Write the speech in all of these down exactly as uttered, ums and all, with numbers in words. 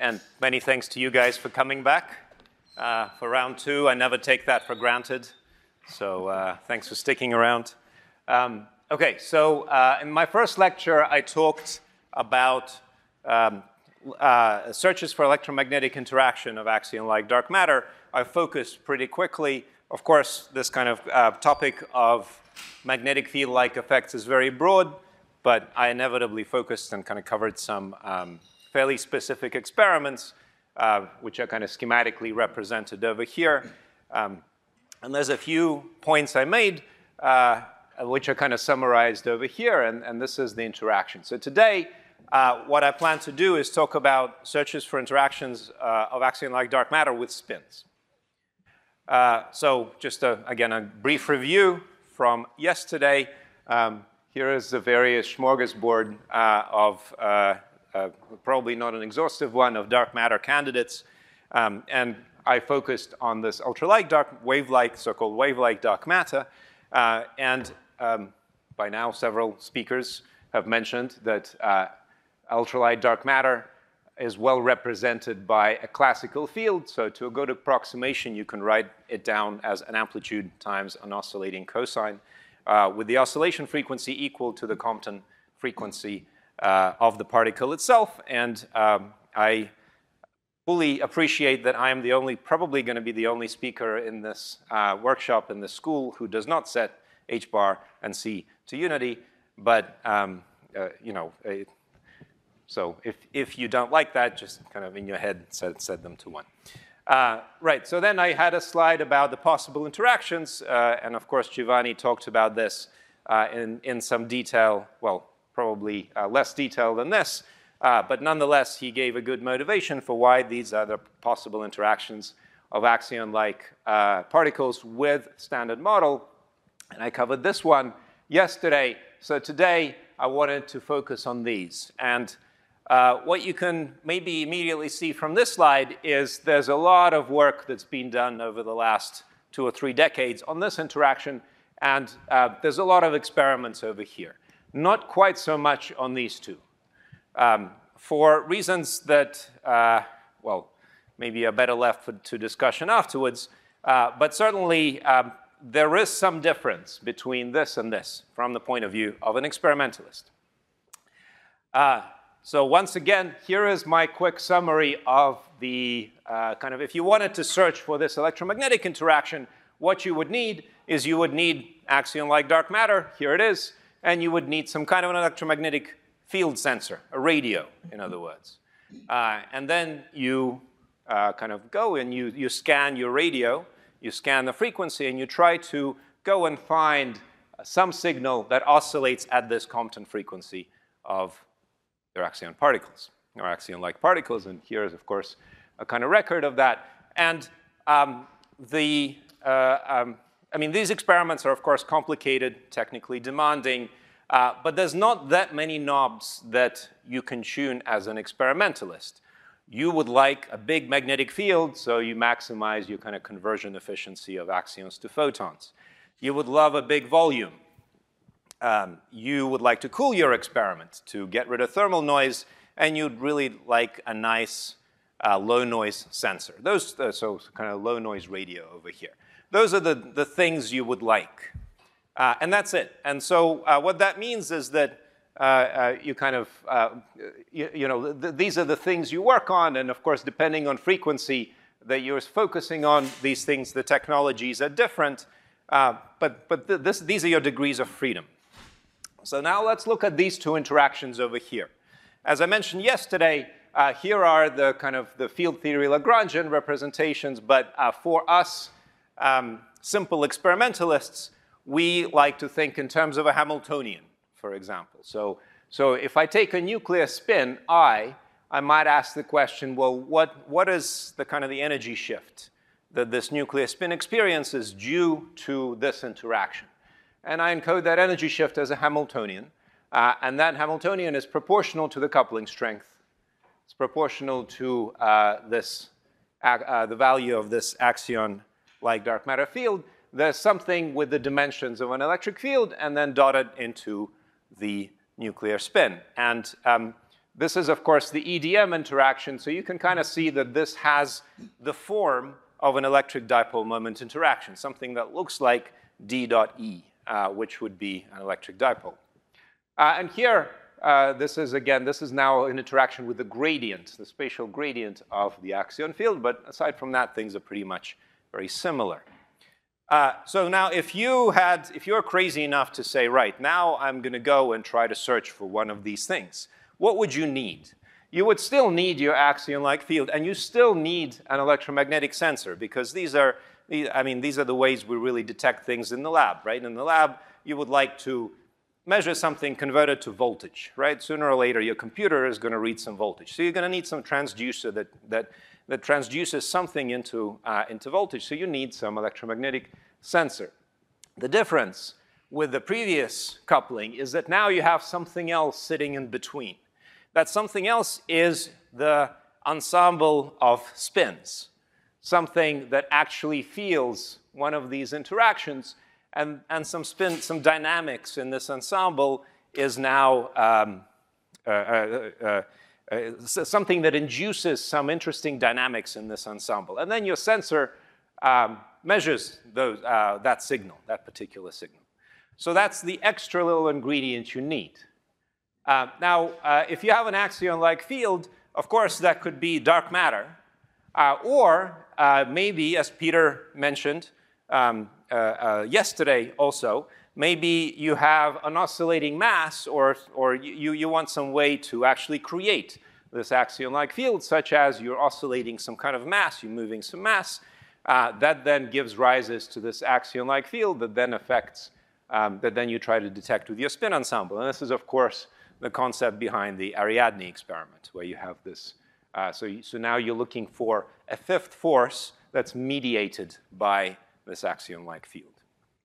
and many thanks to you guys for coming back uh, for round two. I never take that for granted, so uh, thanks for sticking around. Um, okay, so uh, in my first lecture, I talked about um, uh, searches for electromagnetic interaction of axion-like dark matter. I focused pretty quickly. Of course, this kind of uh, topic of magnetic field-like effects is very broad, but I inevitably focused and kind of covered some um, fairly specific experiments, uh, which are kind of schematically represented over here. Um, and there's a few points I made, uh, which are kind of summarized over here, and, and this is the interaction. So today, uh, what I plan to do is talk about searches for interactions uh, of axion-like dark matter with spins. Uh, so just, a, again, a brief review from yesterday. Um, here is the various smorgasbord uh, of uh, Uh, probably not an exhaustive one, of dark matter candidates. Um, and I focused on this ultralight dark, wave-like, so-called wave-like dark matter. Uh, and um, by now, several speakers have mentioned that uh, ultralight dark matter is well represented by a classical field. So to a good approximation, you can write it down as an amplitude times an oscillating cosine, uh, with the oscillation frequency equal to the Compton frequency Uh, of the particle itself, and um, I fully appreciate that I am the only, probably going to be the only speaker in this uh, workshop in this school who does not set H bar and C to unity, but um, uh, you know, uh, so if, if you don't like that, just kind of in your head set, set them to one. Uh, right, so then I had a slide about the possible interactions, uh, and of course Giovanni talked about this uh, in, in some detail, well, probably uh, less detail than this, uh, but nonetheless, he gave a good motivation for why these are the possible interactions of axion-like uh, particles with standard model. And I covered this one yesterday. So today, I wanted to focus on these. And uh, what you can maybe immediately see from this slide is there's a lot of work that's been done over the last two or three decades on this interaction, and uh, there's a lot of experiments over here. Not quite so much on these two. Um, for reasons that, uh, well, maybe are better left for, to discussion afterwards, uh, but certainly um, there is some difference between this and this from the point of view of an experimentalist. Uh, so once again, here is my quick summary of the uh, kind of, if you wanted to search for this electromagnetic interaction, what you would need is you would need axion-like dark matter. Here it is. And you would need some kind of an electromagnetic field sensor, a radio, in other words. Uh, and then you uh, kind of go and you, you scan your radio, you scan the frequency, and you try to go and find some signal that oscillates at this Compton frequency of their axion particles, or axion-like particles. And here is, of course, a kind of record of that. And um, the uh, um, I mean, these experiments are, of course, complicated, technically demanding, uh, but there's not that many knobs that you can tune as an experimentalist. You would like a big magnetic field, so you maximize your kind of conversion efficiency of axions to photons. You would love a big volume. Um, you would like to cool your experiment to get rid of thermal noise, and you'd really like a nice uh, low noise sensor. Those, uh, so kind of low noise radio over here. Those are the, the things you would like. Uh, and that's it. And so uh, what that means is that uh, uh, you kind of, uh, you, you know, th these are the things you work on. And of course, depending on frequency that you're focusing on these things, the technologies are different. Uh, but but th this, these are your degrees of freedom. So now let's look at these two interactions over here. As I mentioned yesterday, uh, here are the kind of the field theory Lagrangian representations. But uh, for us, Um, simple experimentalists, we like to think in terms of a Hamiltonian, for example. So, so if I take a nuclear spin, I, I might ask the question, well, what, what is the kind of the energy shift that this nuclear spin experiences due to this interaction? And I encode that energy shift as a Hamiltonian. Uh, and that Hamiltonian is proportional to the coupling strength. It's proportional to uh, this, uh, the value of this axion like dark matter field. There's something with the dimensions of an electric field and then dotted into the nuclear spin. And um, This is, of course, the E D M interaction. So you can kind of see that this has the form of an electric dipole moment interaction, something that looks like D dot E, uh, which would be an electric dipole. Uh, and here, uh, this is, again, this is now an interaction with the gradient, the spatial gradient of the axion field. But aside from that, things are pretty much very similar. Uh, so now, if you had, if you're crazy enough to say, right, now I'm going to go and try to search for one of these things, what would you need? You would still need your axion-like field, and you still need an electromagnetic sensor, because these are, I mean, these are the ways we really detect things in the lab, right? In the lab, you would like to measure something converted to voltage, right? Sooner or later, your computer is going to read some voltage. So you're going to need some transducer that, that, that transduces something into, uh, into voltage. So you need some electromagnetic sensor. The difference with the previous coupling is that now you have something else sitting in between. That something else is the ensemble of spins, something that actually feels one of these interactions. And, and some spin, some dynamics in this ensemble is now um, uh, uh, uh, uh, something that induces some interesting dynamics in this ensemble. And then your sensor um, measures those, uh, that signal, that particular signal. So that's the extra little ingredient you need. Uh, now, uh, if you have an axion-like field, of course, that could be dark matter. Uh, or uh, maybe, as Peter mentioned, um, Uh, uh, yesterday also, maybe you have an oscillating mass, or, or you, you want some way to actually create this axion-like field, such as you're oscillating some kind of mass, you're moving some mass. Uh, that then gives rises to this axion-like field that then affects, um, that then you try to detect with your spin ensemble. And this is, of course, the concept behind the Ariadne experiment, where you have this. Uh, so, you, so now you're looking for a fifth force that's mediated by this axion-like field.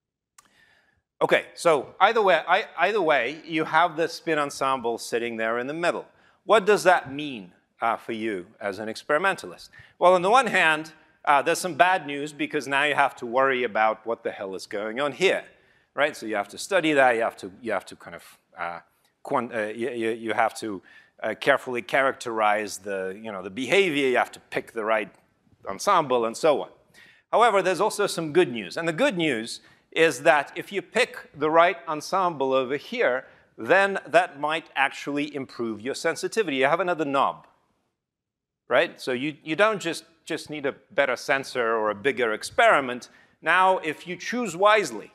Okay, so either way, I, either way, you have this spin ensemble sitting there in the middle. What does that mean uh, for you as an experimentalist? Well, on the one hand, uh, there's some bad news, because now you have to worry about what the hell is going on here, right? So you have to study that. You have to, you have to kind of, uh, quant uh, you, you have to uh, carefully characterize the, you know, the behavior. You have to pick the right ensemble and so on. However, there's also some good news. And the good news is that if you pick the right ensemble over here, then that might actually improve your sensitivity. You have another knob, right? So you, you don't just, just need a better sensor or a bigger experiment. Now, if you choose wisely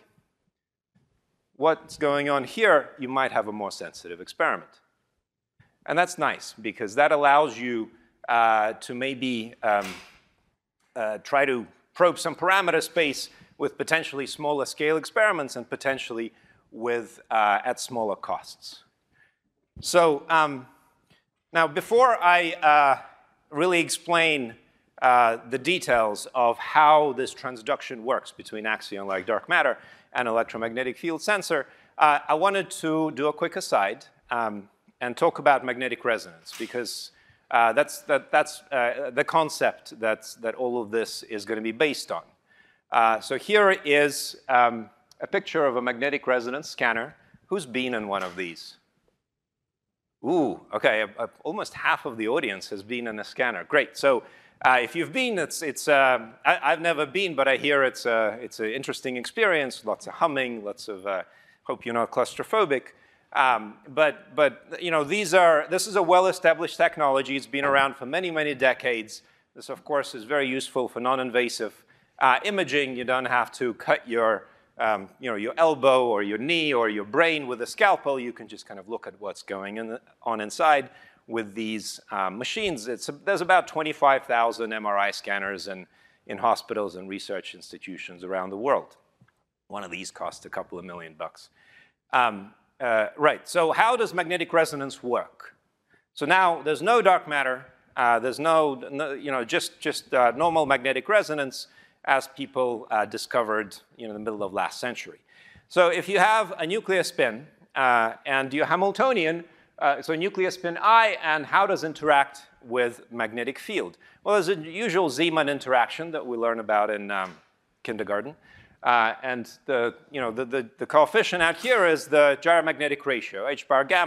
what's going on here, you might have a more sensitive experiment. And that's nice, because that allows you uh, to maybe um, uh, try to probe some parameter space with potentially smaller scale experiments, and potentially with uh, at smaller costs. So um, now, before I uh, really explain uh, the details of how this transduction works between axion-like dark matter and electromagnetic field sensor, uh, I wanted to do a quick aside um, and talk about magnetic resonance, because Uh, that's that, that's uh, the concept that's, that all of this is going to be based on. Uh, so here is um, a picture of a magnetic resonance scanner. Who's been in one of these? Ooh, okay, uh, almost half of the audience has been in a scanner. Great. So uh, if you've been, it's, it's um, I, I've never been, but I hear it's, a, it's an interesting experience, lots of humming, lots of, uh, hope you're not claustrophobic. Um, but, but you know, these are, this is a well-established technology. It's been around for many, many decades. This, of course, is very useful for non-invasive uh, imaging. You don't have to cut your, um, you know, your elbow or your knee or your brain with a scalpel. You can just kind of look at what's going in the, on inside with these um, machines. It's a, there's about twenty-five thousand M R I scanners in, in hospitals and research institutions around the world. One of these costs a couple of million bucks. Um, Uh, right, so how does magnetic resonance work? So now there's no dark matter, uh, there's no, no, you know, just, just uh, normal magnetic resonance as people uh, discovered, you know, in the middle of last century. So if you have a nuclear spin uh, and your Hamiltonian, uh, so nuclear spin I, and how does it interact with magnetic field? Well, there's a usual Zeeman interaction that we learn about in um, kindergarten. Uh, and the, you know, the, the, the coefficient out here is the gyromagnetic ratio, h bar gamma,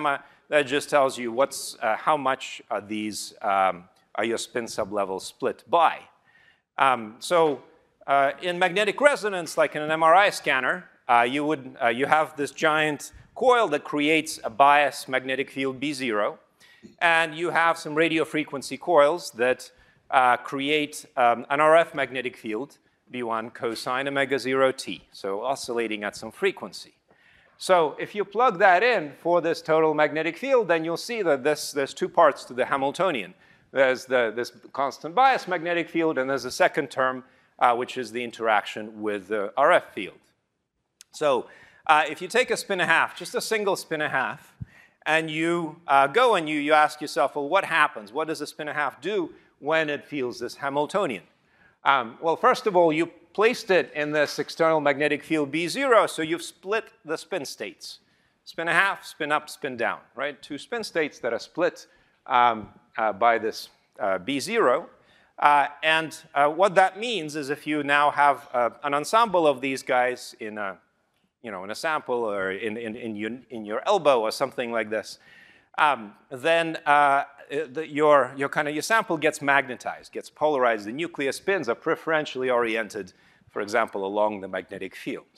that just tells you what's, uh, how much are these, um, are your spin sublevels split by. Um, so uh, in magnetic resonance, like in an M R I scanner, uh, you, would, uh, you have this giant coil that creates a bias magnetic field B zero. And you have some radio frequency coils that uh, create um, an R F magnetic field, B one cosine omega zero t, so oscillating at some frequency. So if you plug that in for this total magnetic field, then you'll see that this, there's two parts to the Hamiltonian. There's the, this constant bias magnetic field, and there's a second term, uh, which is the interaction with the R F field. So uh, if you take a spin a half, just a single spin a half, and you uh, go and you, you ask yourself, well, what happens? What does a spin a half do when it feels this Hamiltonian? Um, well, first of all, you placed it in this external magnetic field B zero, so you've split the spin states. Spin a half, spin up, spin down, right? Two spin states that are split um, uh, by this uh, B zero. Uh, and uh, what that means is if you now have uh, an ensemble of these guys in a you know, in a sample or in, in, in, your, in your elbow or something like this, um, then uh, the, your, your, kind of, your sample gets magnetized, gets polarized. The nuclear spins are preferentially oriented, for example, along the magnetic field.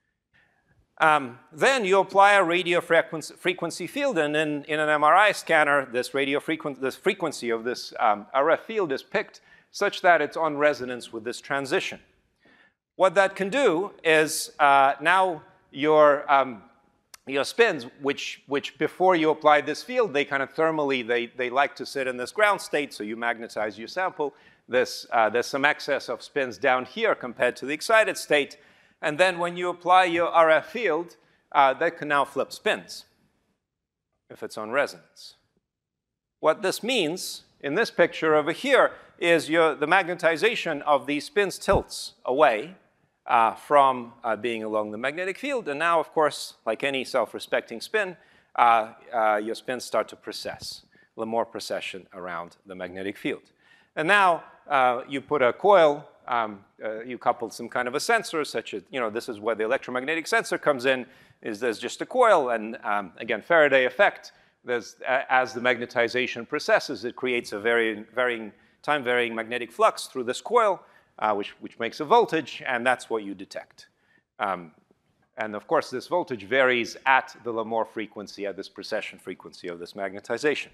Um, then you apply a radio frequency, frequency field, and in, in an M R I scanner, this radio frequency, this frequency of this um, R F field is picked such that it's on resonance with this transition. What that can do is uh, now Your, um, your spins, which, which before you apply this field, they kind of thermally, they, they like to sit in this ground state, so you magnetize your sample. This, uh, there's some excess of spins down here compared to the excited state. And then when you apply your R F field, uh, that can now flip spins if it's on resonance. What this means in this picture over here is your, the magnetization of these spins tilts away Uh, from uh, being along the magnetic field. And now, of course, like any self-respecting spin, uh, uh, your spins start to precess, a little more precession around the magnetic field. And now uh, you put a coil, um, uh, you couple some kind of a sensor, such as, you know, this is where the electromagnetic sensor comes in, is there's just a coil. And um, again, Faraday effect, there's, uh, as the magnetization precesses, it creates a very varying, time-varying magnetic flux through this coil, Uh, which, which makes a voltage, and that's what you detect. Um, and of course, this voltage varies at the Lamore frequency, at this precession frequency of this magnetization.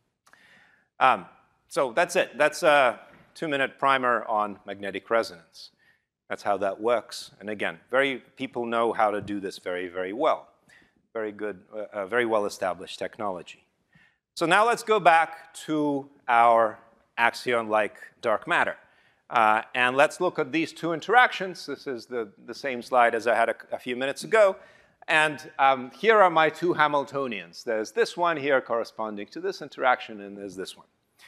Um, so that's it. That's a two-minute primer on magnetic resonance. That's how that works. And again, very, people know how to do this very, very well. Very good, uh, uh, very well-established technology. So now let's go back to our axion-like dark matter. Uh, and let's look at these two interactions. This is the, the same slide as I had a, a few minutes ago. And um, here are my two Hamiltonians. There's this one here corresponding to this interaction, and there's this one.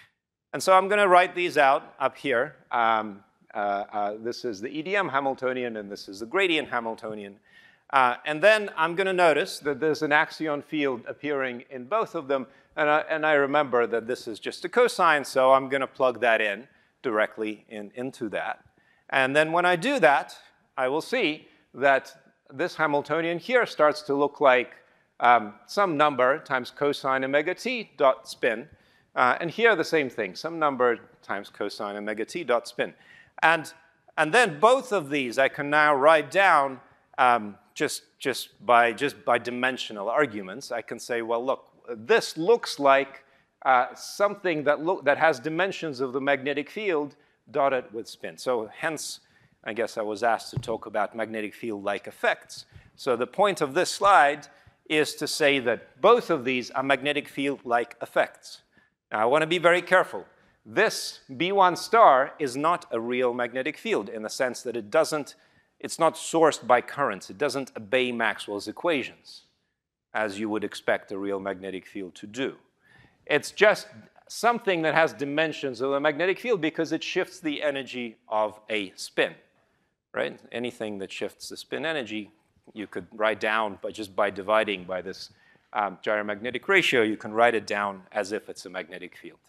And so I'm going to write these out up here. Um, uh, uh, this is the E D M Hamiltonian, and this is the gradient Hamiltonian. Uh, and then I'm going to notice that there's an axion field appearing in both of them. And I, and I remember that this is just a cosine, so I'm going to plug that in directly in, into that. And then when I do that, I will see that this Hamiltonian here starts to look like um, some number times cosine omega t dot spin. Uh, and here the same thing, some number times cosine omega t dot spin. And, and then both of these I can now write down um, just, just, by, just by dimensional arguments. I can say, well, look, this looks like Uh, something that, look, that has dimensions of the magnetic field dotted with spin. So hence, I guess I was asked to talk about magnetic field-like effects. So the point of this slide is to say that both of these are magnetic field-like effects. Now, I want to be very careful. This B one star is not a real magnetic field in the sense that it doesn't, it's not sourced by currents. It doesn't obey Maxwell's equations, as you would expect a real magnetic field to do. It's just something that has dimensions of the magnetic field because it shifts the energy of a spin, right? Anything that shifts the spin energy, you could write down by just by dividing by this um, gyromagnetic ratio, you can write it down as if it's a magnetic field.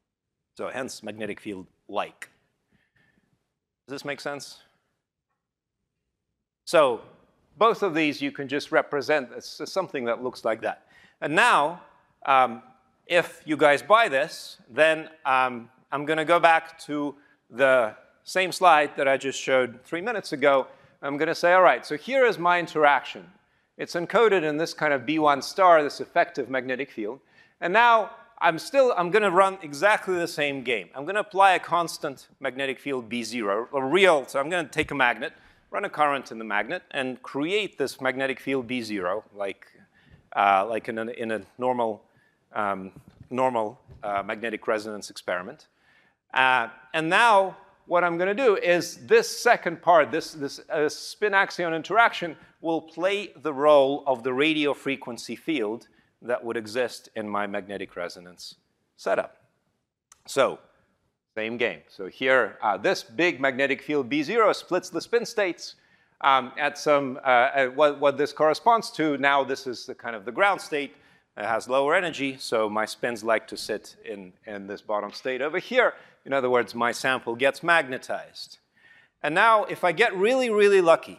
So hence, magnetic field-like. Does this make sense? So both of these you can just represent as something that looks like that. And now, um, if you guys buy this, then um, I'm going to go back to the same slide that I just showed three minutes ago. I'm going to say, all right, so here is my interaction. It's encoded in this kind of B one star, this effective magnetic field. And now I'm still, I'm going to run exactly the same game. I'm going to apply a constant magnetic field B zero, a real, so I'm going to take a magnet, run a current in the magnet, and create this magnetic field B zero, like, uh, like in, a, in a normal, um, normal uh, magnetic resonance experiment. Uh, and now what I'm going to do is this second part, this, this uh, spin-axion interaction, will play the role of the radio frequency field that would exist in my magnetic resonance setup. So, same game. So here, uh, this big magnetic field B zero splits the spin states um, at some, uh, at what, what this corresponds to. Now this is the kind of the ground state. It has lower energy, so my spins like to sit in, in this bottom state over here. In other words, my sample gets magnetized. And now, if I get really, really lucky,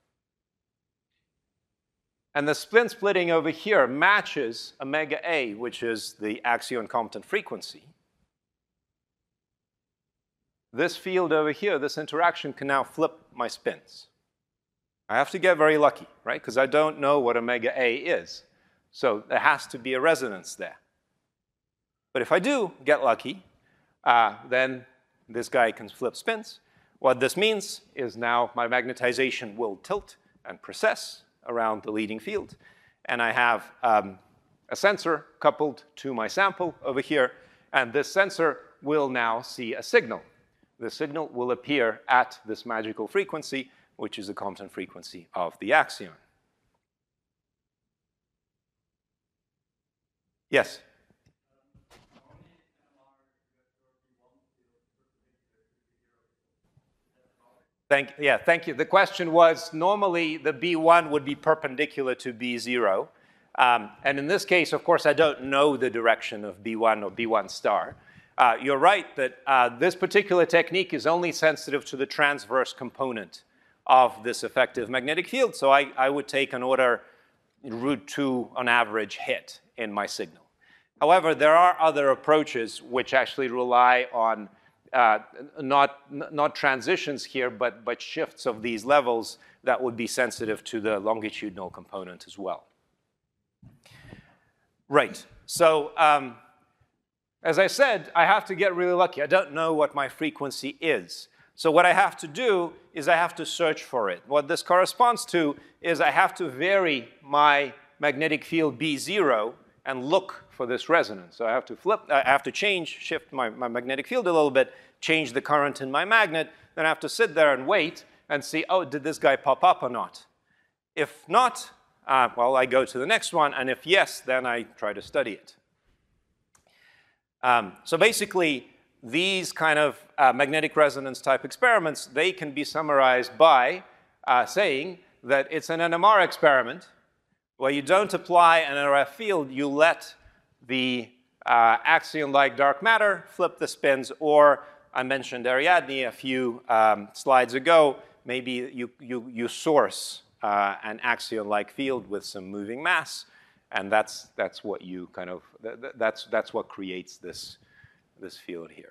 and the spin splitting over here matches omega A, which is the axion-Compton frequency, this field over here, this interaction can now flip my spins. I have to get very lucky, right? Because I don't know what omega A is. So there has to be a resonance there. But if I do get lucky, uh, then this guy can flip spins. What this means is now my magnetization will tilt and precess around the leading field. And I have um, a sensor coupled to my sample over here. And this sensor will now see a signal. The signal will appear at this magical frequency, which is the Compton frequency of the axion. Yes? Thank, yeah, thank you. The question was, normally the B one would be perpendicular to B zero. Um, and in this case, of course, I don't know the direction of B one or B one star. Uh, you're right that uh, this particular technique is only sensitive to the transverse component of this effective magnetic field. So I, I would take an order root two on average hit in my signal. However, there are other approaches which actually rely on uh, not, not transitions here, but, but shifts of these levels that would be sensitive to the longitudinal component as well. Right. So um, as I said, I have to get really lucky. I don't know what my frequency is. So what I have to do is I have to search for it. What this corresponds to is I have to vary my magnetic field B zero and look for this resonance. So I have to flip, I have to change, shift my, my magnetic field a little bit, change the current in my magnet, then I have to sit there and wait and see, oh, did this guy pop up or not? If not, uh, well, I go to the next one, and if yes, then I try to study it. Um, so basically, these kind of uh, magnetic resonance type experiments, they can be summarized by uh, saying that it's an N M R experiment where you don't apply an R F field, you let the uh, axion-like dark matter flip the spins, or I mentioned Ariadne a few um, slides ago, maybe you, you, you source uh, an axion-like field with some moving mass, and that's, that's what you kind of, that's, that's what creates this, this field here.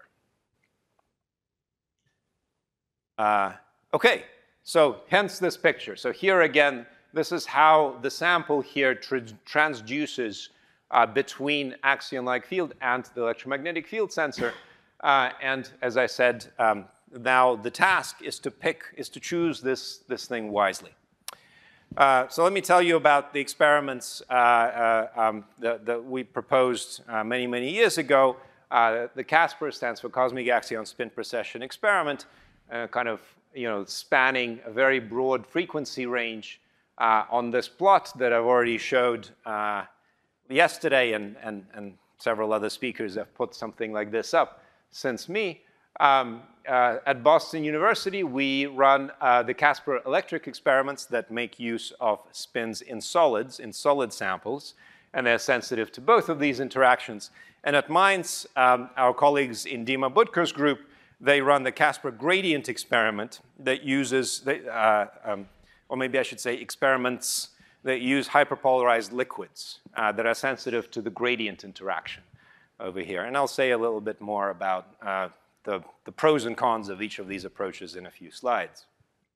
Uh, okay, so hence this picture. So here again, this is how the sample here tra transduces uh, between axion-like field and the electromagnetic field sensor. Uh, and as I said, um, now the task is to pick, is to choose this, this thing wisely. Uh, so let me tell you about the experiments uh, uh, um, that, that we proposed uh, many, many years ago. Uh, the CASPER stands for Cosmic Axion Spin Precession Experiment, uh, kind of, you know, spanning a very broad frequency range uh, on this plot that I've already showed uh, yesterday, and, and, and several other speakers have put something like this up since me. Um, uh, at Boston University, we run uh, the CASPER electric experiments that make use of spins in solids, in solid samples, and they're sensitive to both of these interactions. And at Mainz, um, our colleagues in Dima Butker's group, they run the CASPER gradient experiment that uses, uh, um, or maybe I should say experiments that use hyperpolarized liquids uh, that are sensitive to the gradient interaction over here. And I'll say a little bit more about uh, the, the pros and cons of each of these approaches in a few slides.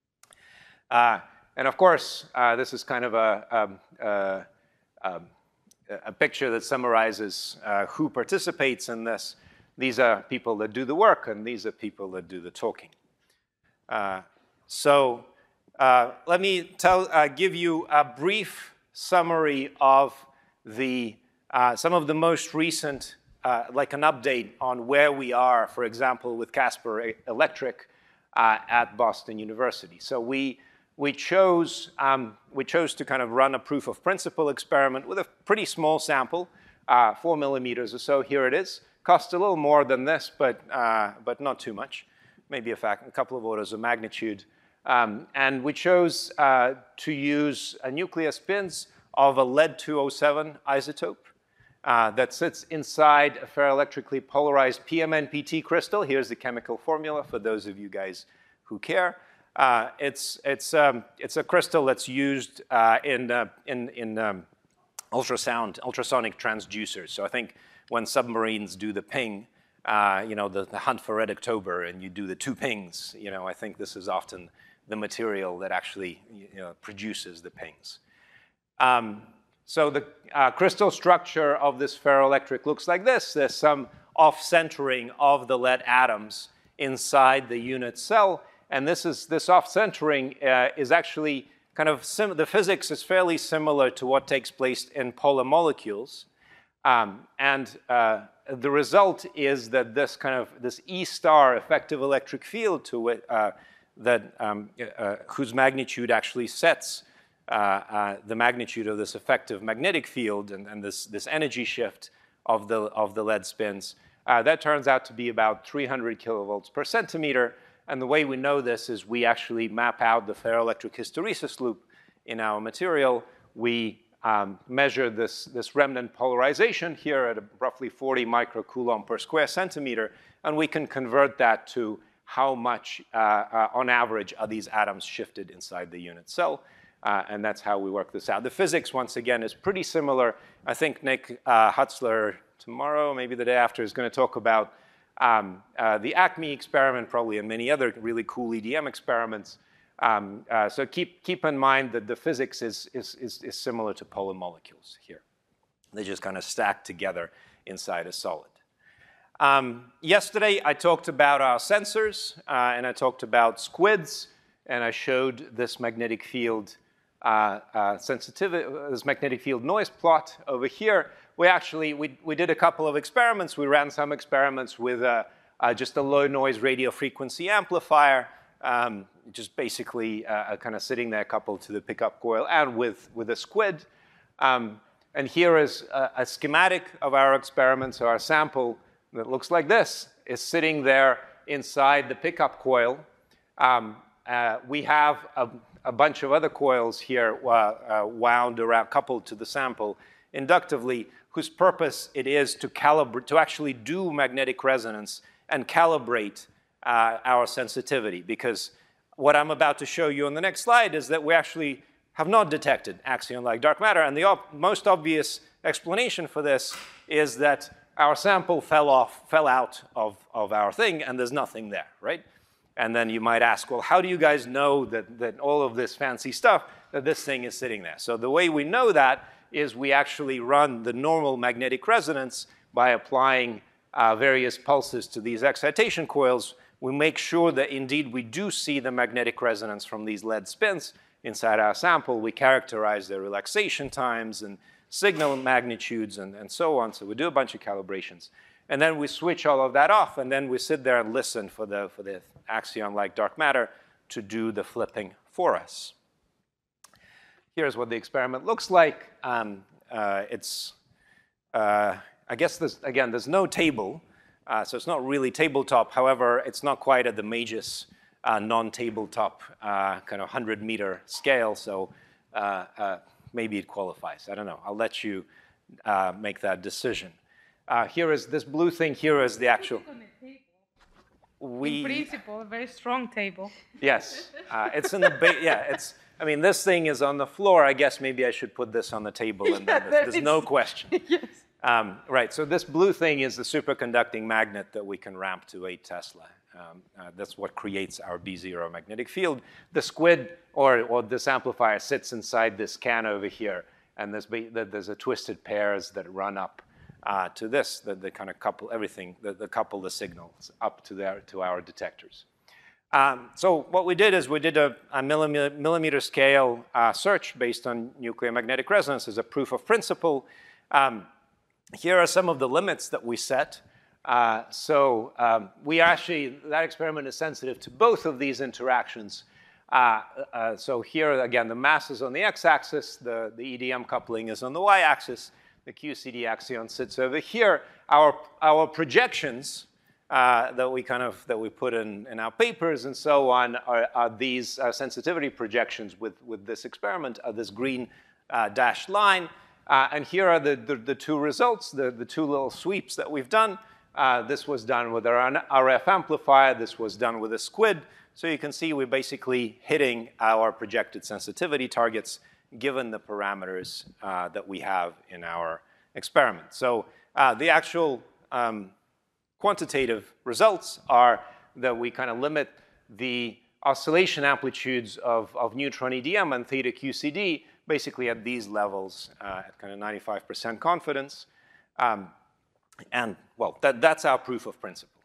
Uh, and of course, uh, this is kind of a, a, a, a, a picture that summarizes uh, who participates in this. These are people that do the work, and these are people that do the talking. Uh, so uh, let me tell, uh, give you a brief summary of the, uh, some of the most recent, uh, like an update on where we are, for example, with Casper Electric uh, at Boston University. So we, we, chose, um, we chose to kind of run a proof of principle experiment with a pretty small sample, uh, four millimeters or so. Here it is. Cost a little more than this, but, uh, but not too much. Maybe a, fact, a couple of orders of magnitude. Um, and we chose uh, to use a nuclear spins of a lead two oh seven isotope uh, that sits inside a ferroelectrically polarized P M N P T crystal. Here's the chemical formula for those of you guys who care. Uh, it's, it's, um, it's a crystal that's used uh, in, uh, in, in um, ultrasound, ultrasonic transducers. So I think when submarines do the ping, uh, you know, the, the hunt for Red October, and you do the two pings, you know, I think this is often the material that actually, you know, produces the pings. Um, so the uh, crystal structure of this ferroelectric looks like this. There's some off-centering of the lead atoms inside the unit cell, and this is this off-centering uh, is actually kind of sim the physics is fairly similar to what takes place in polar molecules. Um, and uh, the result is that this kind of this E star effective electric field to it, uh, that um, uh, whose magnitude actually sets uh, uh, the magnitude of this effective magnetic field and, and this this energy shift of the of the lead spins. Uh, that turns out to be about three hundred kilovolts per centimeter. And the way we know this is we actually map out the ferroelectric hysteresis loop in our material. We Um, measure this, this remnant polarization here at a roughly forty microcoulomb per square centimeter, and we can convert that to how much, uh, uh, on average, are these atoms shifted inside the unit cell, uh, and that's how we work this out. The physics, once again, is pretty similar. I think Nick uh, Hutzler tomorrow, maybe the day after, is going to talk about um, uh, the ACME experiment, probably, and many other really cool E D M experiments. Um, uh, so keep, keep in mind that the physics is, is, is, is similar to polar molecules here. They just kind of stack together inside a solid. Um, yesterday, I talked about our sensors, uh, and I talked about squids, and I showed this magnetic field uh, uh, sensitivity, this magnetic field noise plot over here. We actually, we, we did a couple of experiments. We ran some experiments with uh, uh, just a low noise radio frequency amplifier, Um, just basically uh, kind of sitting there coupled to the pickup coil and with, with a squid. Um, and here is a, a schematic of our experiment. So our sample that looks like this is sitting there inside the pickup coil. Um, uh, we have a, a bunch of other coils here uh, uh, wound around, coupled to the sample inductively, whose purpose it is to calibrate, to actually do magnetic resonance and calibrate Uh, our sensitivity, because what I'm about to show you on the next slide is that we actually have not detected axion-like dark matter, and the ob most obvious explanation for this is that our sample fell off, fell out of, of our thing, and there's nothing there, right? And then you might ask, well, how do you guys know that, that all of this fancy stuff, that this thing is sitting there? So the way we know that is we actually run the normal magnetic resonance by applying uh, various pulses to these excitation coils. We make sure that indeed we do see the magnetic resonance from these lead spins inside our sample. We characterize their relaxation times and signal magnitudes and, and so on. So we do a bunch of calibrations. And then we switch all of that off, and then we sit there and listen for the, for the axion-like dark matter to do the flipping for us. Here's what the experiment looks like. Um, uh, it's, uh, I guess, there's, again, there's no table. Uh, so it's not really tabletop. However, it's not quite at the Magis uh, non-tabletop uh, kind of hundred meter scale. So uh, uh, maybe it qualifies. I don't know. I'll let you uh, make that decision. Uh, here is this blue thing. Here is the actual. We, in principle, a very strong table. Yes, uh, it's in the ba yeah. It's I mean, this thing is on the floor. I guess maybe I should put this on the table, and Yeah, then there's, there's no question. Yes. Um, right, so this blue thing is the superconducting magnet that we can ramp to eight Tesla. Um, uh, that's what creates our B zero magnetic field. The squid, or, or this amplifier, sits inside this can over here, and there's, there's a twisted pairs that run up uh, to this, that they kind of couple everything, that they couple the signals up to, their, to our detectors. Um, so what we did is we did a, a millimeter, millimeter scale uh, search based on nuclear magnetic resonance as a proof of principle. Um, Here are some of the limits that we set. Uh, so um, we actually, that experiment is sensitive to both of these interactions. Uh, uh, so here, again, the mass is on the x-axis, the, the E D M coupling is on the y-axis, the Q C D axion sits over here. Our, our projections uh, that we kind of, that we put in, in our papers and so on are, are these uh, sensitivity projections with, with this experiment, uh, this green uh, dashed line. Uh, and here are the, the, the two results, the, the two little sweeps that we've done. Uh, this was done with our R F amplifier. This was done with a squid. So you can see we're basically hitting our projected sensitivity targets given the parameters uh, that we have in our experiment. So uh, the actual um, quantitative results are that we kind of limit the oscillation amplitudes of, of neutron E D M and theta Q C D basically at these levels, uh, at kind of ninety-five percent confidence. Um, and, well, that, that's our proof of principle.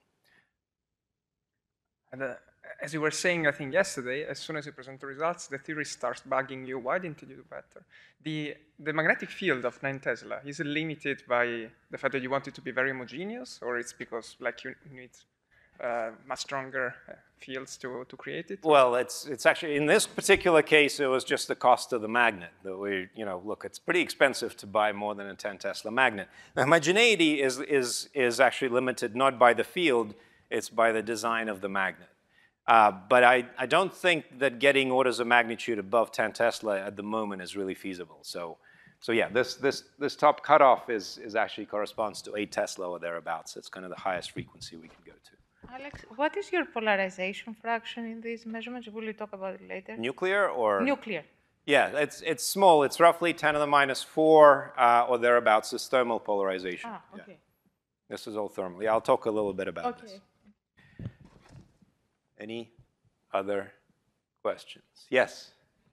And, uh, as you were saying, I think yesterday, as soon as you present the results, the theory starts bugging you. Why didn't you do better? The, the magnetic field of nine Tesla, is it limited by the fact that you want it to be very homogeneous, or it's because like you need uh, much stronger uh, fields to, to create it? Well, it's, it's actually, in this particular case, it was just the cost of the magnet that we, you know, look, it's pretty expensive to buy more than a ten Tesla magnet. The homogeneity is, is, is actually limited not by the field, it's by the design of the magnet. Uh, but I, I don't think that getting orders of magnitude above ten Tesla at the moment is really feasible. So, so yeah, this, this, this top cutoff is, is actually corresponds to eight Tesla or thereabouts. It's kind of the highest frequency we can go to. Alex, what is your polarization fraction in these measurements? Will we talk about it later? Nuclear or? Nuclear. Yeah, it's, it's small. It's roughly ten to the minus four uh, or thereabouts. It's thermal polarization. Ah, okay. Yeah. This is all thermal. Yeah, I'll talk a little bit about okay. this. Any other questions? Yes?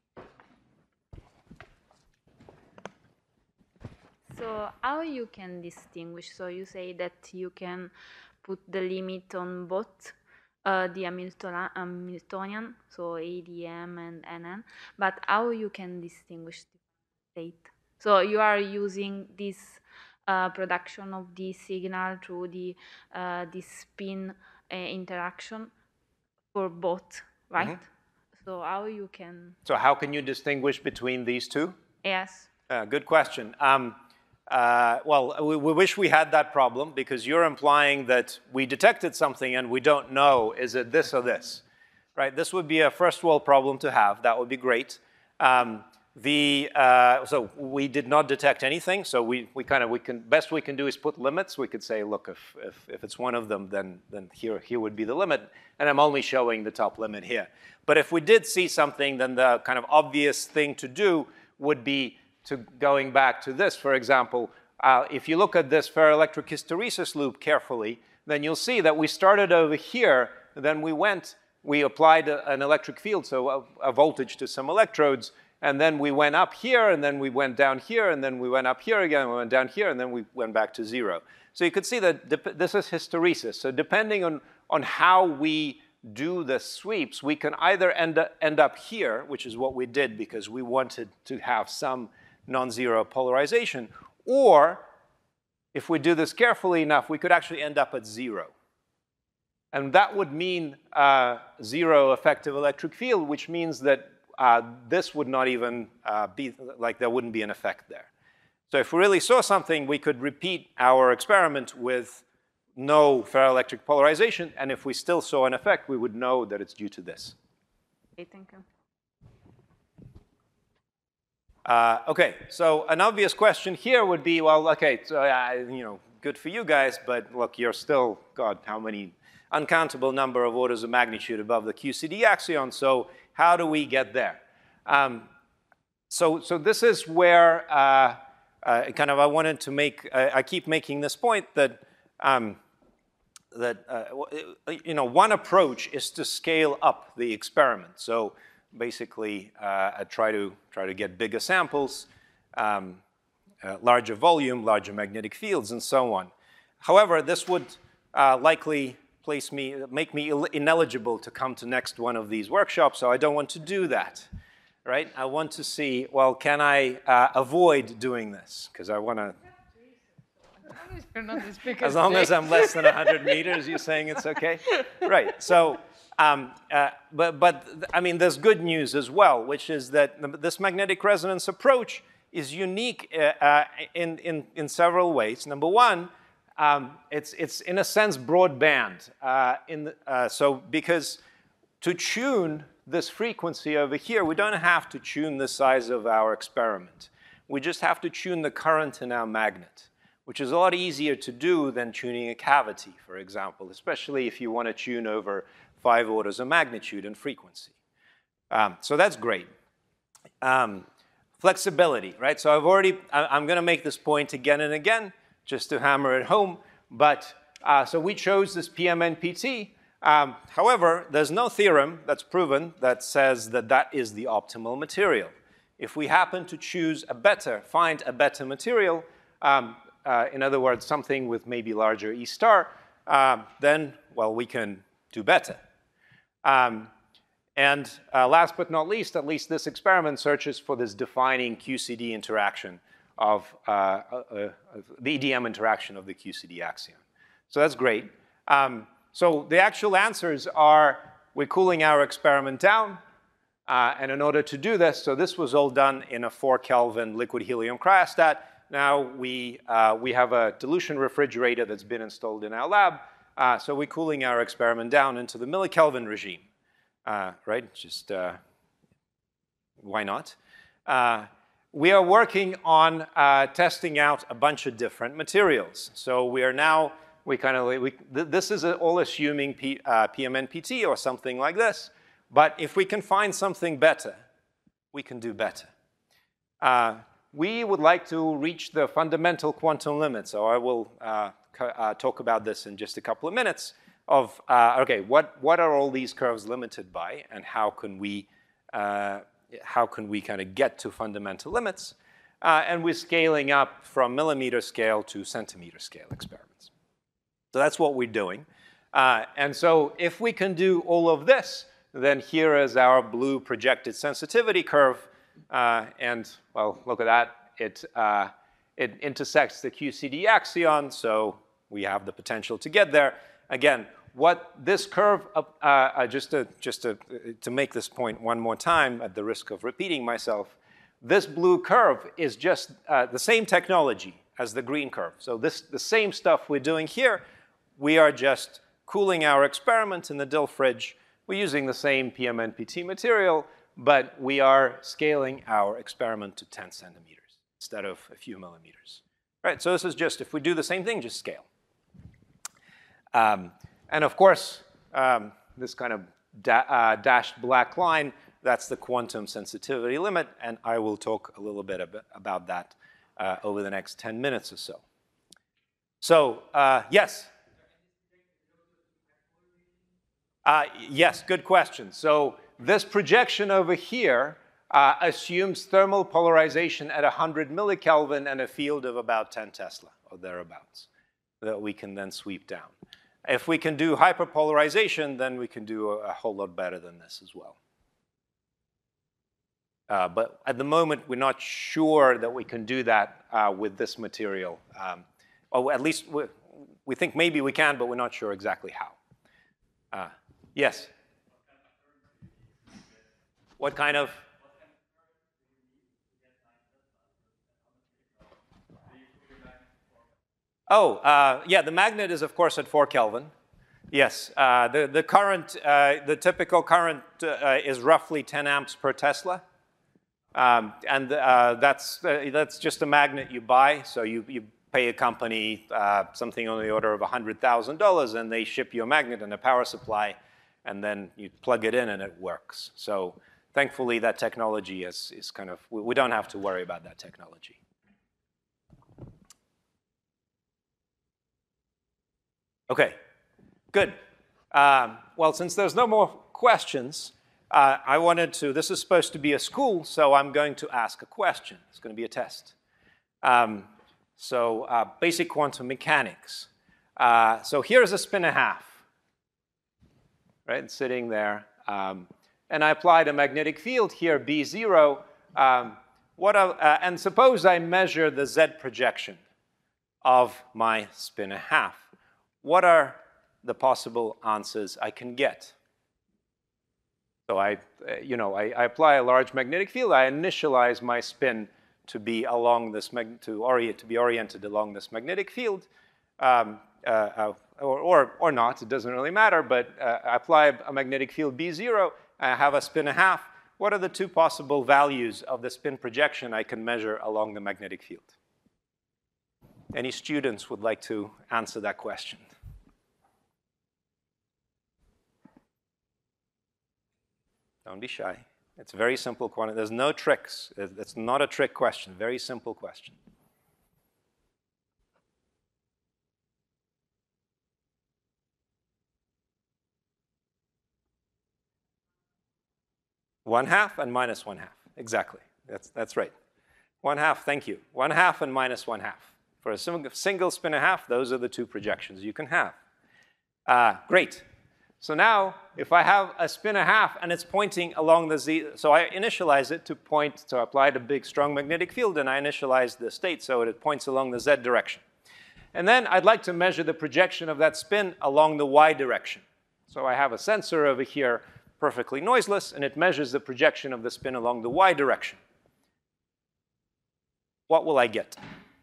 So how you can distinguish? So you say that you can put the limit on both uh, the Hamilton Hamiltonian, so A D M and N N, but how you can distinguish the state? So you are using this uh, production of the signal through the uh, the spin uh, interaction for both, right? Mm-hmm. So how you can... So how can you distinguish between these two? Yes. Uh, good question. Um, uh, well, we, we wish we had that problem because you're implying that we detected something and we don't know, is it this or this, right? This would be a first world problem to have. That would be great. Um, the, uh, so we did not detect anything. So we, we kind of, we can, best we can do is put limits. We could say, look, if, if, if it's one of them, then, then here, here would be the limit. And I'm only showing the top limit here. But if we did see something, then the kind of obvious thing to do would be to going back to this. For example, uh, if you look at this ferroelectric hysteresis loop carefully, then you'll see that we started over here, then we went, we applied a, an electric field, so a, a voltage to some electrodes, and then we went up here, and then we went down here, and then we went up here again, we went down here, and then we went back to zero. So you could see that this is hysteresis. So depending on, on how we do the sweeps, we can either end up, end up here, which is what we did because we wanted to have some non-zero polarization, or if we do this carefully enough, we could actually end up at zero. And that would mean uh, zero effective electric field, which means that uh, this would not even uh, be, like there wouldn't be an effect there. So if we really saw something, we could repeat our experiment with no ferroelectric polarization, and if we still saw an effect, we would know that it's due to this. Okay, thank you. Uh, okay, so an obvious question here would be, well, okay, so, uh, you know, good for you guys, but look, you're still, God, how many uncountable number of orders of magnitude above the Q C D axion, so how do we get there? Um, so, so this is where uh, uh, kind of I wanted to make, uh, I keep making this point that, um, that uh, you know, one approach is to scale up the experiment. So basically, uh, I try to, try to get bigger samples, um, uh, larger volume, larger magnetic fields, and so on. However, this would uh, likely place me, make me ineligible to come to next one of these workshops, so I don't want to do that, right? I want to see, well, can I uh, avoid doing this? Because I want to, as long as I'm less than one hundred meters, you're saying it's okay? Right, so, um, uh, but, but, I mean, there's good news as well, which is that this magnetic resonance approach is unique uh, uh, in, in, in several ways. Number one, Um, it's, it's, in a sense, broadband. Uh, in the, uh, so because to tune this frequency over here, we don't have to tune the size of our experiment. We just have to tune the current in our magnet, which is a lot easier to do than tuning a cavity, for example, especially if you want to tune over five orders of magnitude and frequency. Um, so that's great. Um, flexibility, right? So I've already, I, I'm going to make this point again and again, just to hammer it home. But uh, so we chose this P M N P T. Um, however, there's no theorem that's proven that says that that is the optimal material. If we happen to choose a better, find a better material, um, uh, in other words, something with maybe larger E star, uh, then, well, we can do better. Um, and uh, last but not least, at least this experiment searches for this defining Q C D interaction of uh, uh, uh, the E D M interaction of the Q C D axion. So that's great. Um, so the actual answers are, we're cooling our experiment down. Uh, and in order to do this, so this was all done in a four Kelvin liquid helium cryostat. Now we, uh, we have a dilution refrigerator that's been installed in our lab. Uh, so we're cooling our experiment down into the millikelvin regime, uh, right? Just uh, why not? Uh, We are working on uh, testing out a bunch of different materials. So we are now, we kind of, we, th this is all assuming P, uh, P M N P T or something like this. But if we can find something better, we can do better. Uh, we would like to reach the fundamental quantum limit. So I will uh, uh, talk about this in just a couple of minutes of, uh, okay, what, what are all these curves limited by, and how can we uh, how can we kind of get to fundamental limits? Uh, and we're scaling up from millimeter scale to centimeter scale experiments. So that's what we're doing. Uh, and so if we can do all of this, then here is our blue projected sensitivity curve. Uh, and, well, look at that. It, uh, it intersects the Q C D axion, so we have the potential to get there. Again, what this curve, uh, uh, just, to, just to, to make this point one more time at the risk of repeating myself, this blue curve is just uh, the same technology as the green curve. So this, the same stuff we're doing here, we are just cooling our experiment in the Dill fridge. We're using the same P M N P T material, but we are scaling our experiment to ten centimeters instead of a few millimeters. Right, so this is just, if we do the same thing, just scale. Um, And of course, um, this kind of da uh, dashed black line, that's the quantum sensitivity limit, and I will talk a little bit ab about that uh, over the next ten minutes or so. So, uh, yes? Uh, yes, good question. So this projection over here uh, assumes thermal polarization at one hundred millikelvin and a field of about ten Tesla, or thereabouts, that we can then sweep down. If we can do hyperpolarization, then we can do a, a whole lot better than this as well. Uh, but at the moment, we're not sure that we can do that uh, with this material. Um, or at least we, we think maybe we can, but we're not sure exactly how. Uh, yes? What kind of? Oh, uh, yeah, the magnet is, of course, at four Kelvin. Yes, uh, the, the current, uh, the typical current uh, is roughly ten amps per Tesla. Um, and uh, that's, uh, that's just a magnet you buy. So you, you pay a company uh, something on the order of one hundred thousand dollars, and they ship you a magnet and a power supply, and then you plug it in and it works. So thankfully, that technology is, is kind of, we, we don't have to worry about that technology. Okay, good. Um, well, since there's no more questions, uh, I wanted to, this is supposed to be a school, so I'm going to ask a question. It's going to be a test. Um, so uh, basic quantum mechanics. Uh, so here's a spin a half, right, sitting there. Um, and I applied a magnetic field here, B zero. Um, what I, uh, and suppose I measure the Z projection of my spin a half. What are the possible answers I can get? So I, uh, you know, I, I apply a large magnetic field. I initialize my spin to be along this mag to orient to be oriented along this magnetic field, um, uh, uh, or, or or not. It doesn't really matter. But uh, I apply a magnetic field B zero. I have a spin a half. What are the two possible values of the spin projection I can measure along the magnetic field? Any students would like to answer that question? Don't be shy. It's a very simple quantity. There's no tricks. It's not a trick question. Very simple question. One half and minus one half. Exactly. That's, that's right. One half, thank you. One half and minus one half. For a single spin a half, those are the two projections you can have. Uh, great. So now, if I have a spin a half and it's pointing along the Z, so I initialize it to point, so I applied a big strong magnetic field and I initialize the state so it points along the Z direction. And then I'd like to measure the projection of that spin along the Y direction. So I have a sensor over here, perfectly noiseless, and it measures the projection of the spin along the Y direction. What will I get?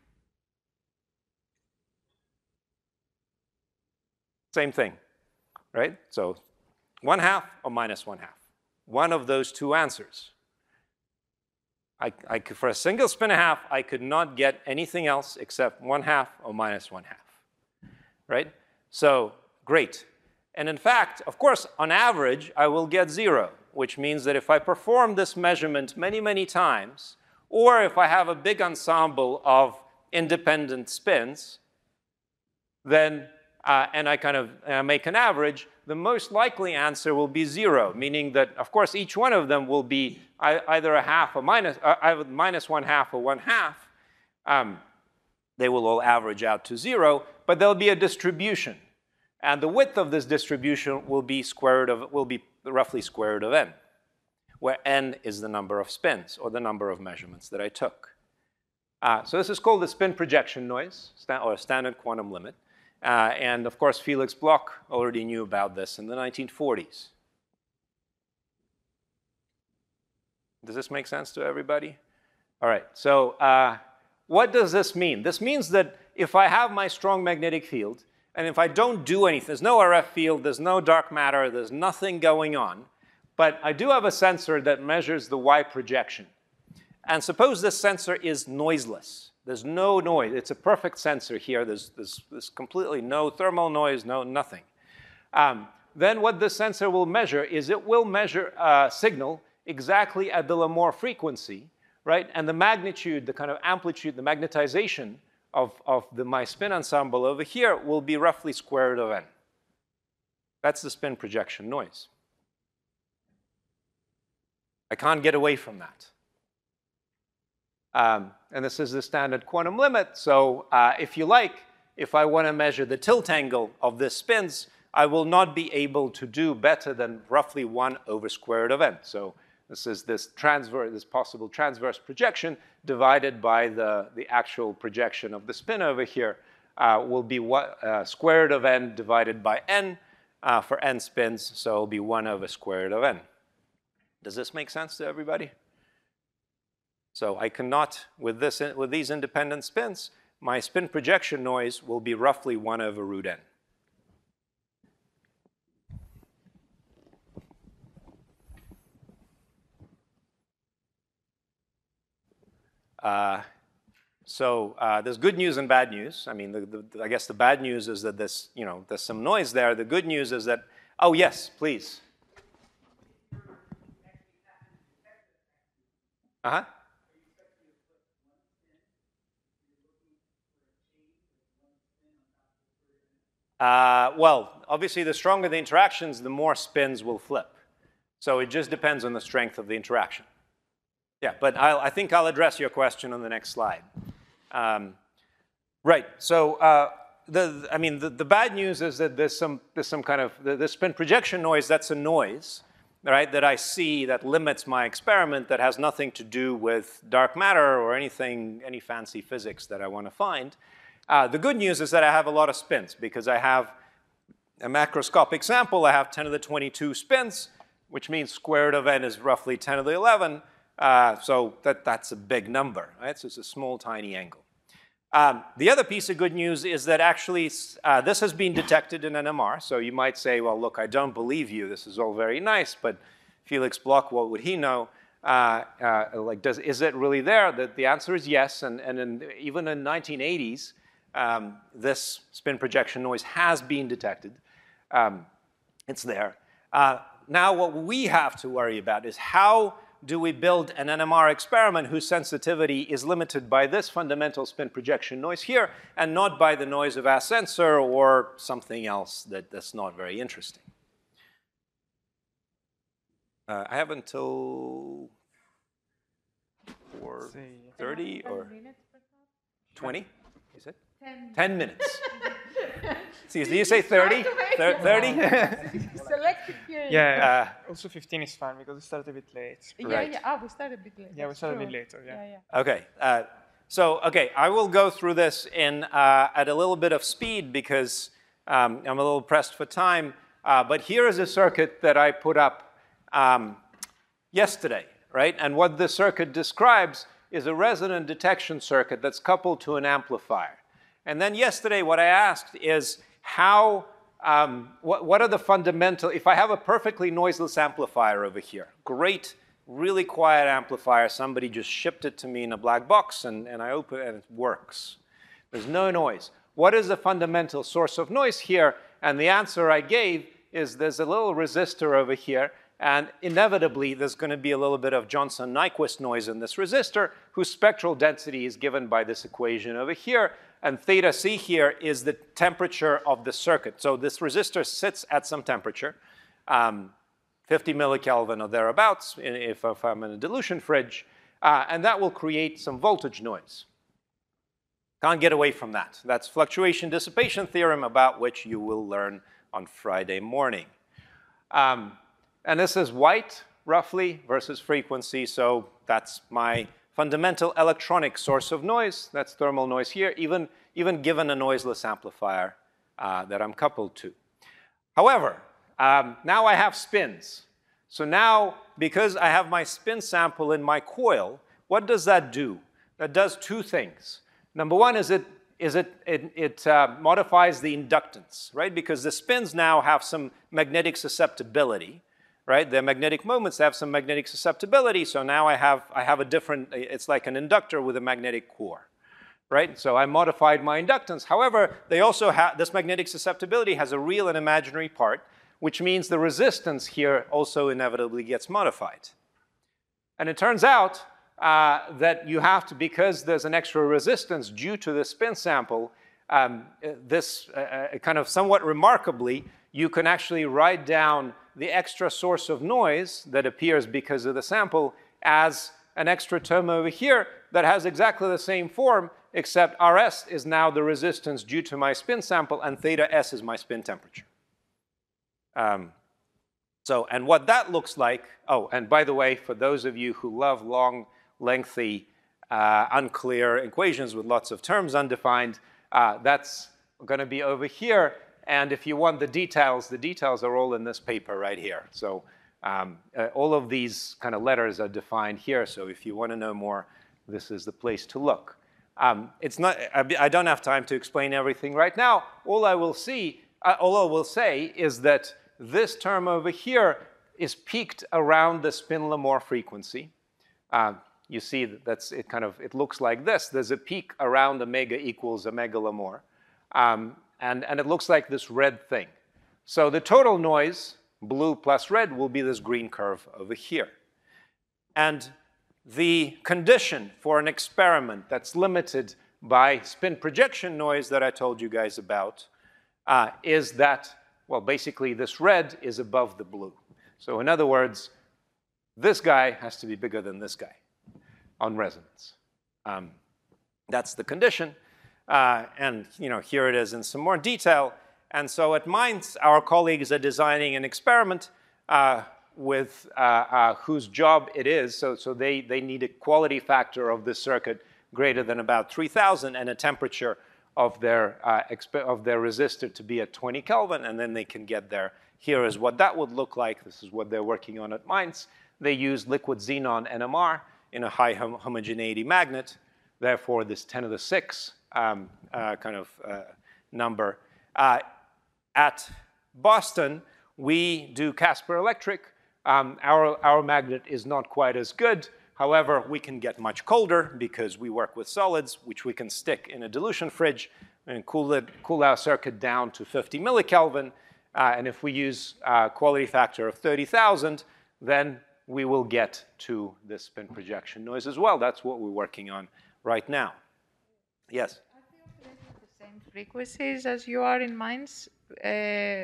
Same thing. Right? So one half or minus one half. One of those two answers. I, I could, for a single spin a half, I could not get anything else except one half or minus one half. Right? So great. And in fact, of course, on average, I will get zero, which means that if I perform this measurement many, many times, or if I have a big ensemble of independent spins, then Uh, and I kind of uh, make an average, the most likely answer will be zero, meaning that, of course, each one of them will be either a half or minus, uh, minus one half or one half. Um, they will all average out to zero, but there'll be a distribution. And the width of this distribution will be square root of, will be roughly square root of n, where n is the number of spins or the number of measurements that I took. Uh, so this is called the spin projection noise, or standard quantum limit. Uh, and of course, Felix Bloch already knew about this in the nineteen forties. Does this make sense to everybody? All right, so uh, what does this mean? This means that if I have my strong magnetic field, and if I don't do anything, there's no R F field, there's no dark matter, there's nothing going on, but I do have a sensor that measures the Y projection. And suppose this sensor is noiseless. There's no noise. It's a perfect sensor here. There's, there's, there's completely no thermal noise, no nothing. Um, then what this sensor will measure is it will measure a signal exactly at the Lamour frequency, right? And the magnitude, the kind of amplitude, the magnetization of, of the, my spin ensemble over here will be roughly square root of n. That's the spin projection noise. I can't get away from that. Um, and this is the standard quantum limit. So uh, if you like, if I want to measure the tilt angle of the spins, I will not be able to do better than roughly one over square root of n. So this is this transverse, this possible transverse projection divided by the, the actual projection of the spin over here uh, will be what, uh, square root of n divided by n uh, for n spins. So it'll be one over square root of n. Does this make sense to everybody? So I cannot, with, this, with these independent spins, my spin projection noise will be roughly one over root n. Uh, so uh, there's good news and bad news. I mean, the, the, I guess the bad news is that this, you know, there's some noise there. The good news is that, oh yes, please. Uh-huh. Uh, well, obviously, the stronger the interactions, the more spins will flip. So it just depends on the strength of the interaction. Yeah, but I'll, I think I'll address your question on the next slide. Um, right, so uh, the, I mean, the, the bad news is that there's some, there's some kind of, the, the spin projection noise, that's a noise, right, that I see that limits my experiment that has nothing to do with dark matter or anything, any fancy physics that I want to find. Uh, the good news is that I have a lot of spins because I have a macroscopic sample. I have ten to the twenty-two spins, which means square root of n is roughly ten to the eleven. Uh, so that, that's a big number, right? So it's a small, tiny angle. Um, the other piece of good news is that actually uh, this has been detected in N M R. So you might say, well, look, I don't believe you. This is all very nice, but Felix Bloch, what would he know? Uh, uh, like, does, is it really there? The, the answer is yes. And, and in, even in nineteen eighties, um, this spin projection noise has been detected. Um, it's there. Uh, now, what we have to worry about is how do we build an N M R experiment whose sensitivity is limited by this fundamental spin projection noise here and not by the noise of our sensor or something else that, that's not very interesting. Uh, I have until four thirty or twenty, you said? ten. ten minutes. See, did you say thirty? thirty? Selective hearing. Yeah, Uh, also fifteen is fine because we started a bit late. Yeah, Right. yeah. Ah, we started a bit later. Yeah, we That's started a true. bit later, yeah. Yeah, yeah. Okay, uh, so, okay, I will go through this in, uh, at a little bit of speed because um, I'm a little pressed for time. Uh, but here is a circuit that I put up um, yesterday, right? And what this circuit describes is a resonant detection circuit that's coupled to an amplifier. And then yesterday, what I asked is how, um, what, what are the fundamental, if I have a perfectly noiseless amplifier over here, great, really quiet amplifier, somebody just shipped it to me in a black box and, and I open it and it works. There's no noise. What is the fundamental source of noise here? And the answer I gave is there's a little resistor over here, and inevitably there's going to be a little bit of Johnson-Nyquist noise in this resistor, whose spectral density is given by this equation over here. And theta C here is the temperature of the circuit. So this resistor sits at some temperature, um, fifty millikelvin or thereabouts, if, if I'm in a dilution fridge, uh, and that will create some voltage noise. Can't get away from that. That's fluctuation dissipation theorem, about which you will learn on Friday morning. Um, and this is white, roughly, versus frequency, so that's my fundamental electronic source of noise. That's thermal noise here, even, even given a noiseless amplifier uh, that I'm coupled to. However, um, now I have spins. So now, because I have my spin sample in my coil, what does that do? That does two things. Number one is it, is it, it, it uh, modifies the inductance, right? Because the spins now have some magnetic susceptibility, right? They're magnetic moments, they have some magnetic susceptibility, so now I have, I have a different, it's like an inductor with a magnetic core, right? So I modified my inductance. However, they also have, this magnetic susceptibility has a real and imaginary part, which means the resistance here also inevitably gets modified. And it turns out uh, that you have to, because there's an extra resistance due to the spin sample, um, this uh, kind of somewhat remarkably, you can actually write down the extra source of noise that appears because of the sample as an extra term over here that has exactly the same form, except R S is now the resistance due to my spin sample, and theta S is my spin temperature. Um, so, and what that looks like, oh, and by the way, for those of you who love long, lengthy, uh, unclear equations with lots of terms undefined, uh, that's going to be over here. And if you want the details, the details are all in this paper right here. So um, uh, all of these kind of letters are defined here. So if you want to know more, this is the place to look. Um, it's not, I, I don't have time to explain everything right now. All I will see, uh, all I will say is that this term over here is peaked around the spin-Lamore frequency. Uh, you see that that's, it kind of, it looks like this. There's a peak around omega equals omega Lamore. Um, And, and it looks like this red thing. So the total noise, blue plus red, will be this green curve over here. And the condition for an experiment that's limited by spin projection noise that I told you guys about uh, is that, well, basically this red is above the blue. So in other words, this guy has to be bigger than this guy on resonance. Um, that's the condition. Uh, and you know, here it is in some more detail. And so at Mainz, our colleagues are designing an experiment uh, with uh, uh, whose job it is. So, so they, they need a quality factor of this circuit greater than about three thousand and a temperature of their, uh, of their resistor to be at twenty Kelvin, and then they can get there. Here is what that would look like. This is what they're working on at Mainz. They use liquid xenon N M R in a high hom homogeneity magnet. Therefore, this ten to the six um, uh, kind of uh, number. Uh, at Boston, we do Casper Electric. Um, our, our magnet is not quite as good. However, we can get much colder because we work with solids, which we can stick in a dilution fridge and cool, it, cool our circuit down to fifty millikelvin. Uh, and if we use a quality factor of thirty thousand, then we will get to the spin projection noise as well. That's what we're working on right now. Yes? Are they operating at the same frequencies as you are in Mainz? Uh,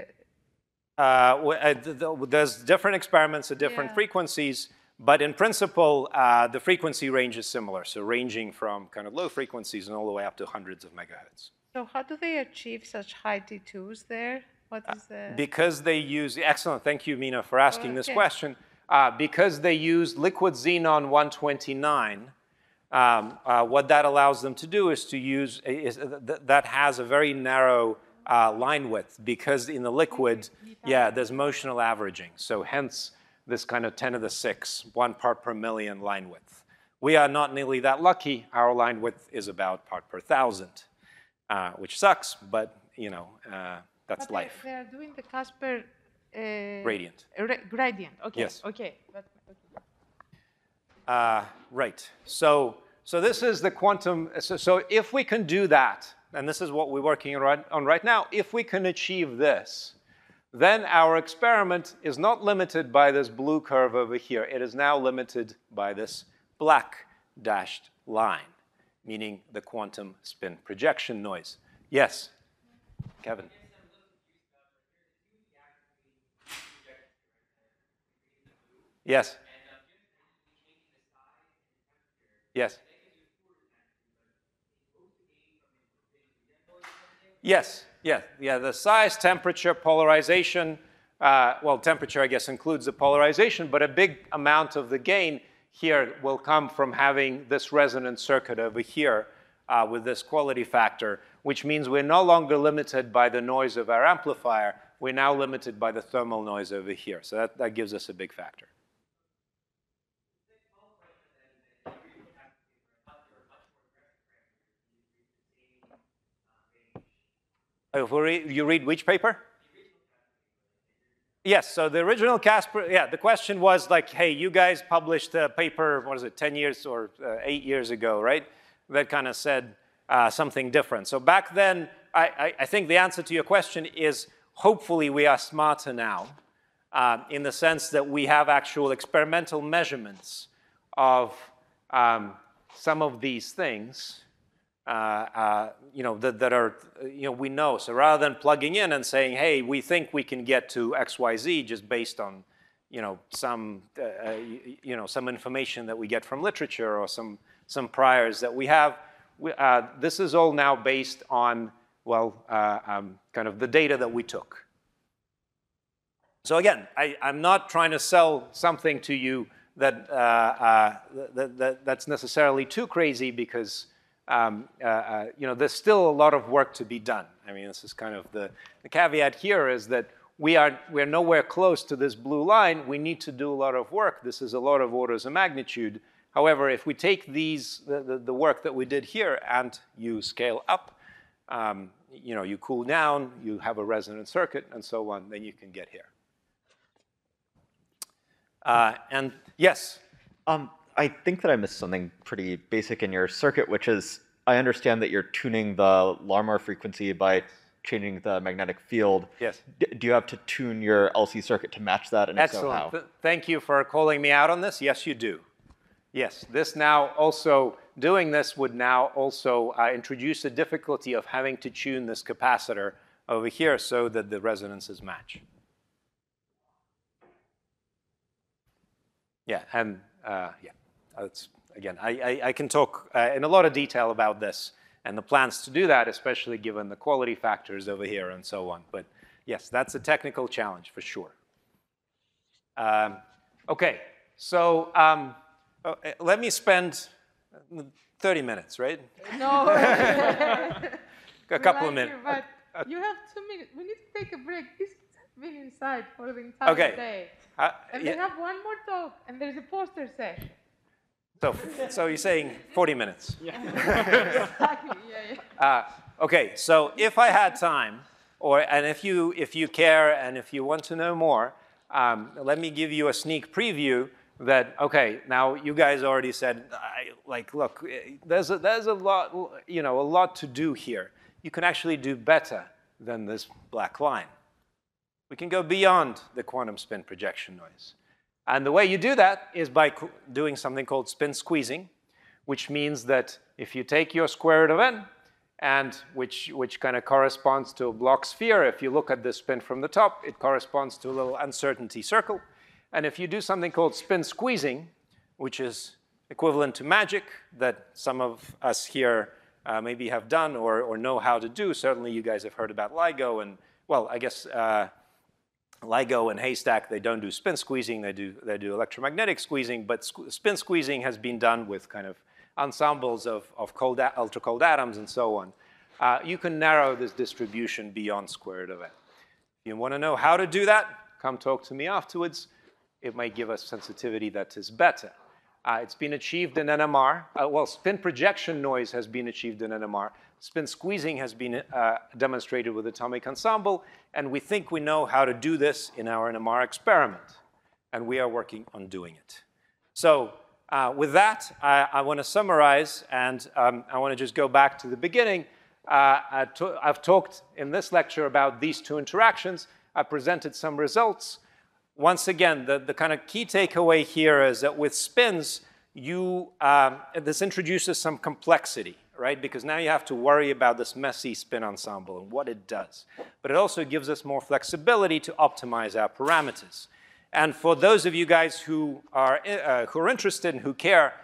Uh, w- uh, th th there's different experiments at different Yeah. frequencies, but in principle, uh, the frequency range is similar, so ranging from kind of low frequencies and all the way up to hundreds of megahertz. so how do they achieve such high T twos there? What is the... Because they use, excellent, thank you, Mina, for asking this Okay. question. Uh, because they use liquid xenon one twenty-nine, um, uh, what that allows them to do is to use, is, uh, th that has a very narrow uh, line width, because in the liquid, yeah, there's motional averaging. So hence this kind of ten to the six, one part per million line width. We are not nearly that lucky. Our line width is about part per thousand, uh, which sucks, but you know, uh, that's But life. They, they are doing the Casper... Uh, Gradient. Ra gradient, okay. Yes. Okay. But, okay. Uh, right. So, so this is the quantum. So, so if we can do that, and this is what we're working on right, on right now, if we can achieve this, then our experiment is not limited by this blue curve over here. It is now limited by this black dashed line, meaning the quantum spin projection noise. Yes, Kevin. Yes. Yes. Yes, yeah, yeah, the size, temperature, polarization, uh, well, temperature, I guess, includes the polarization, but a big amount of the gain here will come from having this resonant circuit over here uh, with this quality factor, which means we're no longer limited by the noise of our amplifier. We're now limited by the thermal noise over here. So that, that gives us a big factor. If we read, you read which paper? Yes, so the original Casper, yeah, the question was like, hey, you guys published a paper, what is it, ten years or uh, eight years ago, right? That kind of said uh, something different. So back then, I, I, I think the answer to your question is hopefully we are smarter now uh, in the sense that we have actual experimental measurements of um, some of these things. Uh, uh, you know, that, that are, you know, we know. So rather than plugging in and saying, hey, we think we can get to X Y Z just based on, you know, some, uh, you, you know, some information that we get from literature or some, some priors that we have, we, uh, this is all now based on, well, uh, um, kind of the data that we took. So again, I, I'm not trying to sell something to you that, uh, uh, that, that that's necessarily too crazy, because Um, uh, uh, you know, there's still a lot of work to be done. I mean, this is kind of the, the caveat here is that we are we're nowhere close to this blue line. We need to do a lot of work. This is a lot of orders of magnitude. However, if we take these the, the, the work that we did here and you scale up, um, you know, you cool down, you have a resonant circuit, and so on, then you can get here. Uh, and yes. Um, I think that I missed something pretty basic in your circuit, which is I understand that you're tuning the Larmor frequency by changing the magnetic field. Yes. D do you have to tune your L C circuit to match that? And Excellent. if so, how? Th thank you for calling me out on this. Yes, you do. Yes, this now also, doing this would now also uh, introduce the difficulty of having to tune this capacitor over here so that the resonances match. Yeah, and uh, yeah, it's, again, I, I, I can talk uh, in a lot of detail about this and the plans to do that, especially given the quality factors over here and so on. But yes, that's a technical challenge for sure. Um, okay, so um, uh, let me spend thirty minutes, right? No. A couple of like minutes. You, but you have two minutes. We need to take a break. This has been inside for the entire Okay. day. Uh, And yeah. they have one more talk, and there's a poster session. So, so you're saying forty minutes? Exactly. Yeah, yeah. Uh, okay, so if I had time, or and if you if you care and if you want to know more, um, let me give you a sneak preview. That okay, now you guys already said, I, like, look, there's a, there's a lot, you know, a lot to do here. You can actually do better than this black line. We can go beyond the quantum spin projection noise. And the way you do that is by doing something called spin squeezing, which means that if you take your square root of n, and which, which kind of corresponds to a Bloch sphere, if you look at the spin from the top, it corresponds to a little uncertainty circle. And if you do something called spin squeezing, which is equivalent to magic that some of us here uh, maybe have done or, or know how to do, certainly you guys have heard about LIGO and, well, I guess uh, LIGO and Haystack, they don't do spin squeezing, they do, they do electromagnetic squeezing, but squ spin squeezing has been done with kind of ensembles of, of cold ultra-cold atoms and so on. Uh, you can narrow this distribution beyond square root of n. If you want to know how to do that, come talk to me afterwards. It might give us sensitivity that is better. Uh, it's been achieved in N M R. Uh, well, spin projection noise has been achieved in N M R. Spin squeezing has been uh, demonstrated with atomic ensemble, and we think we know how to do this in our N M R experiment, and we are working on doing it. So uh, with that, I, I want to summarize, and um, I want to just go back to the beginning. Uh, I to I've talked in this lecture about these two interactions. I presented some results. Once again, the, the kind of key takeaway here is that with spins, you, um, this introduces some complexity, right? Because now you have to worry about this messy spin ensemble and what it does. But it also gives us more flexibility to optimize our parameters. And for those of you guys who are, uh, who are interested and who care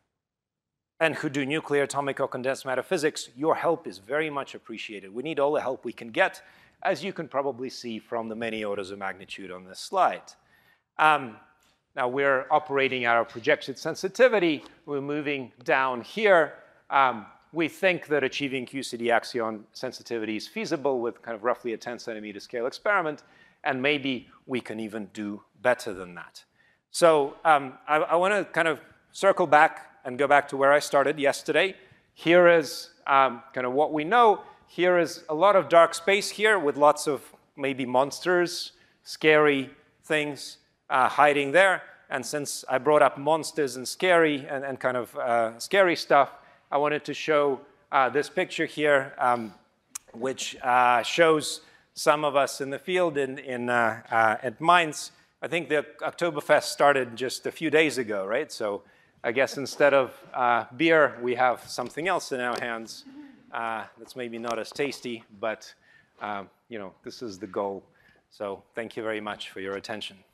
and who do nuclear, atomic, or condensed matter physics, your help is very much appreciated. We need all the help we can get, as you can probably see from the many orders of magnitude on this slide. Um, now we're operating at our projected sensitivity. We're moving down here. Um, we think that achieving Q C D axion sensitivity is feasible with kind of roughly a ten centimeter scale experiment, and maybe we can even do better than that. So um, I, I want to kind of circle back and go back to where I started yesterday. Here is um, kind of what we know. Here is a lot of dark space here with lots of maybe monsters, scary things uh, hiding there. And since I brought up monsters and scary and, and kind of uh, scary stuff, I wanted to show uh, this picture here, um, which uh, shows some of us in the field in, in, uh, uh, at Mainz. I think the Oktoberfest started just a few days ago, right? So I guess instead of uh, beer, we have something else in our hands. Uh, that's maybe not as tasty, but um, you know, this is the goal. So thank you very much for your attention.